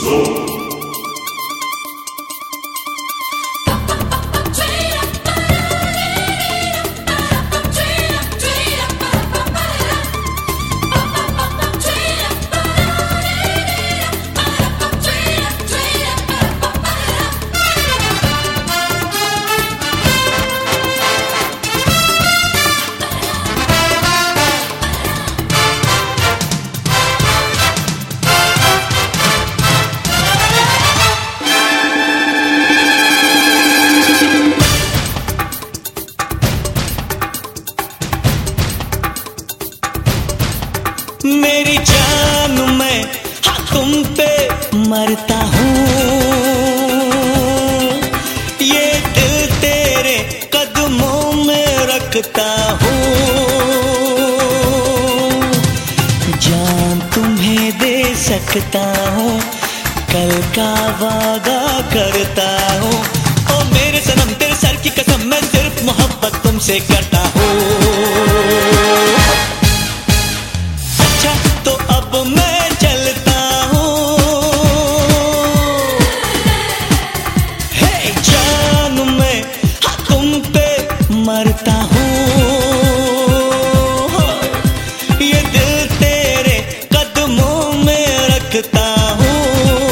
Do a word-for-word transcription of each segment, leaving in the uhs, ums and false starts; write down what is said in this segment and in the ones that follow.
मेरी जान मैं हाँ तुम पे मरता हूँ, ये दिल तेरे कदमों में रखता हूँ। जान तुम्हें दे सकता हूँ, कल का वादा करता हूँ। ओ मेरे सनम तेरे सर की कसम, मैं सिर्फ मोहब्बत तुमसे करता हूँ। तो अब मैं चलता हूँ, हे जान मैं हाँ तुम पे मरता हूँ, ये दिल तेरे कदमों में रखता हूँ।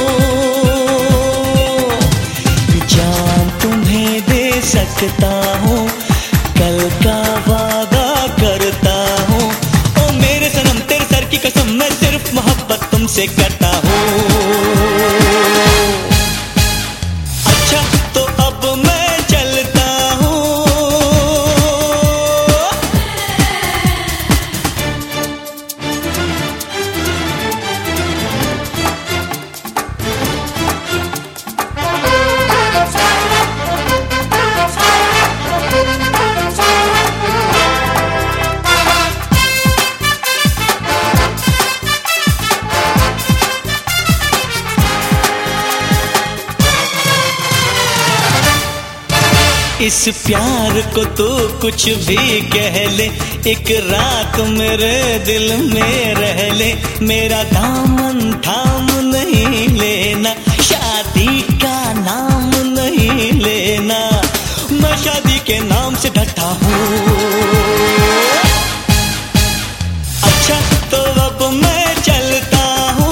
जान तुम्हें दे सकता हूँ, कल का वादा करता हूँ। ओ मेरे सनम तेरे सर की कसम, मैं सिर्फ मोहब्बत तुमसे करता हूँ। अच्छा तो अब मैं चलता हूँ। इस प्यार को तो कुछ भी कह ले, एक रात मेरे दिल में रह ले। मेरा दामन थाम नहीं लेना, शादी का नाम नहीं लेना, मैं शादी के नाम से डरता हूँ। अच्छा तो अब मैं चलता हूँ।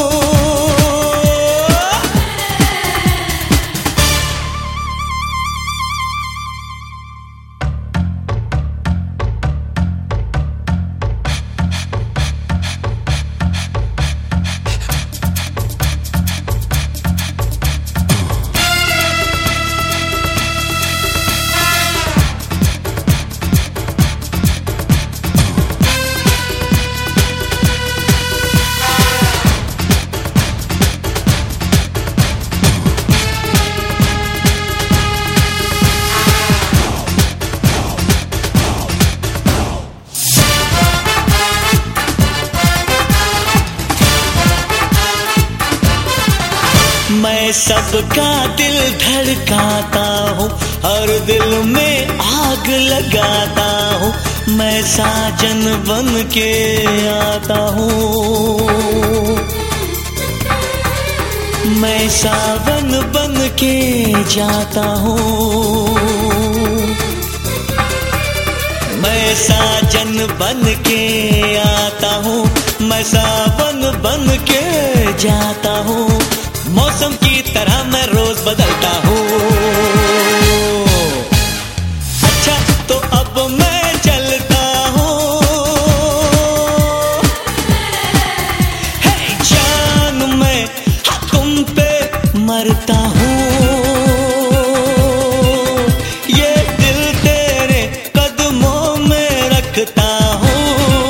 मैं सबका दिल धड़काता हूँ, हर दिल में आग लगाता हूँ। मैं साजन बन के आता हूँ, मैं सावन बन के जाता हूँ। मैं साजन बन के आता हूँ, मैं सावन बन के जाता हूँ। मौसम की तरह मैं रोज बदलता हूँ। अच्छा तो अब मैं चलता हूँ। हे जान मैं हाँ तुम पे मरता हूँ, ये दिल तेरे कदमों में रखता हूँ।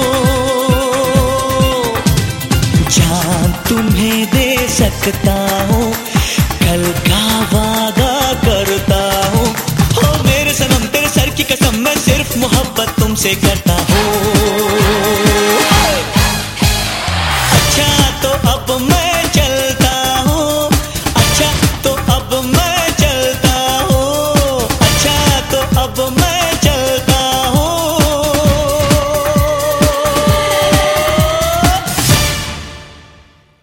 जान तुम्हें दे सकता हूँ, कल का वादा करता हूँ। हो मेरे सनम तेरे सर की कसम, मैं सिर्फ मोहब्बत तुमसे करता हूँ।